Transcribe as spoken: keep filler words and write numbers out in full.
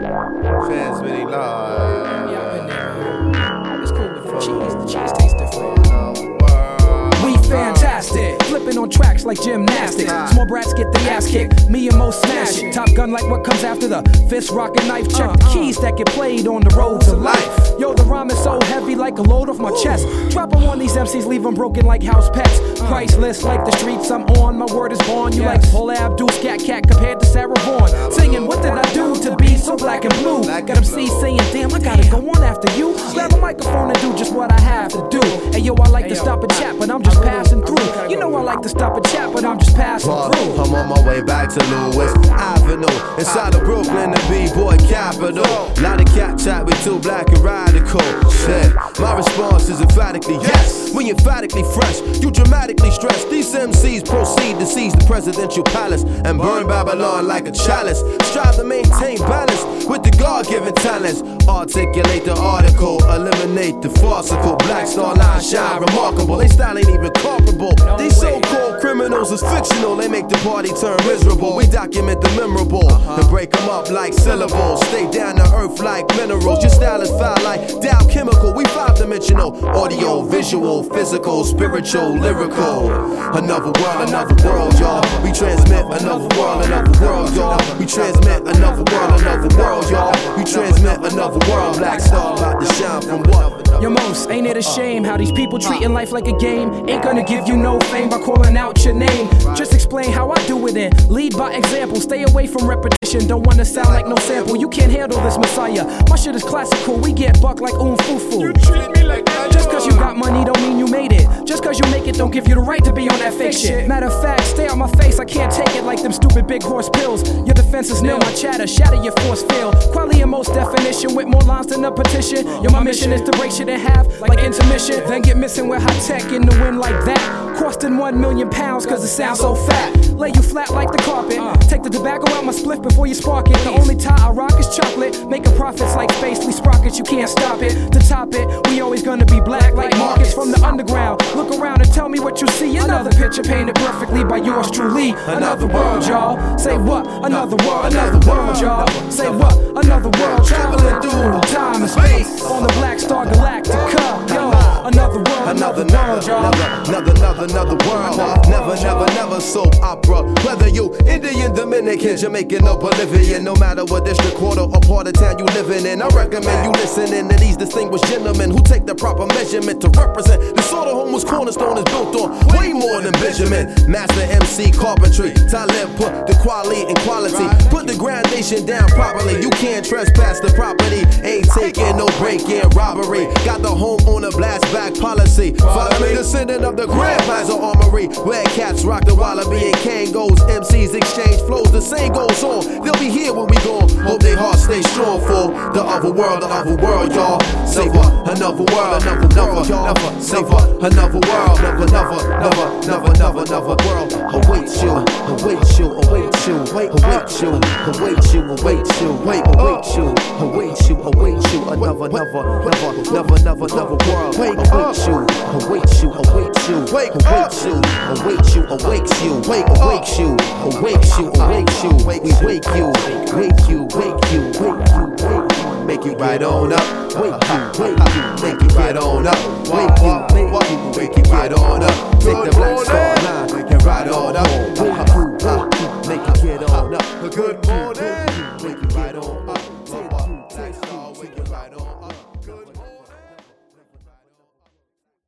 Transmitting live. Yeah, I've been there, man. It's cool with the cheese. The cheese tastes different. We fantastic, flipping on tracks like gymnastics. Small brats get their ass kicked, me and Mo smash it. Top gun like what comes after the fist, rock and knife. Check the keys that get played on the road to life. Yo, the rhyme is so heavy like a load off my chest. Drop 'em on these M Cs, leave 'em broken like house pets. Priceless like the streets I'm on, my word is born. You like Paula Abdul, Scat Cat compared to Sarah Vaughan. Singing, what did I do to be so black and blue? Got M Cs saying, damn, I gotta go on after you. Grab a microphone and do just what I have to do. And yo, I like to stop and chat, but I'm just passing through. You know I like to stop and chat, but I'm just passing through. I'm on my way back to Lewis Avenue, inside of Brooklyn, the B-boy capital. Lot of cat chat, we too black and radical. Shit, my response is emphatically yes. We emphatically fresh, you dramatically stress. These M Cs proceed to seize the presidential palace and burn Babylon like a chalice. Strive to maintain balance with the God-given talents. Articulate the article, eliminate the farcical. Black Star Line shine remarkable. They style ain't even comparable. These so-called criminals is fictional. They make the party turn miserable. We document the memorable and break them up like syllables. Stay down to earth like minerals. Your style is foul like Dow Chemical. We five-dimensional, audio, visual, physical, spiritual, lyrical. Another world, another world, y'all. We transmit another world, another world, y'all. We transmit another world, another world, y'all. We transmit another world. Black Star about to shine from what? Yo, Most, ain't it a shame how these people treating life like a game? Ain't gonna give you no fame by calling out your name. Just explain how I do it and lead by example. Stay away from repetition, don't wanna sound like no sample. You can't handle this Messiah. My shit is classical, we get bucked like um foo foo. You treat me like that. Just cause you got money don't mean you made it. Just cause you make it don't give you the right to be on that fake shit. Matter of fact, stay out my face, I can't take it like them stupid big horse pills. Your defense is nil, my chatter, shatter your force field. Quality in most definition with more lines than a petition. Yo, my mission is to break shit in half like intermission. Then get missing with high tech in the wind like that. Costing one million pounds cause it sounds so fat. Lay you flat like the carpet. Take the tobacco out my spliff before you spark it. The only tie I rock is chocolate. Making profits like Spacely Sprockets, you can't stop it. To top it, we always gonna be black like markets from the underground. Look around and tell me what you see. Another picture painted perfectly by yours truly. Another world, y'all. Say what? Another world, another world, y'all. Say what? Another world. Traveling through time and space on the Black Star Galactica. Yo, another world, another world, y'all. Another, another, another world. Never, never, never soap opera. Whether you Indian, Dominican, Jamaican, or Bolivian, no matter what district, quarter, or part of town you living in, I recommend you listening to these distinguished gentlemen who take the proper measurement to represent the sort of home whose cornerstone is built on way more than Benjamin. Master M C carpentry, Talib put the quality in quality. Put the groundation down properly. You can't trespass the property. Ain't taking no break-in robbery. Got the home on a blast back policy. Follow me, descendant of the Grand Plaza Armory, where cats rock the wallaby and Kangos. M Cs exchange flows, the same goes on. They'll be here when we gone. Hope they hearts stay strong for the other world, the other world, y'all. Say what? Another world, another, another, y'all. Say what? Another world, never, never, never, never, never, never world. Await you, await you, await you, wait, await you, await you, await you, wait, await you, await you, await you, another, never, never, never, never, never world. Wait, await you, await you, await you, wait, await you, await you, await you, wait, await you, await you, await you, we wake you, wake you, wake you, wake you, wake you, make you right on up, wake you, wake you, make you right on up, wake you, make you, make you right on up, take the Black Star Line and right on up, wake you, make you get on up. Good morning.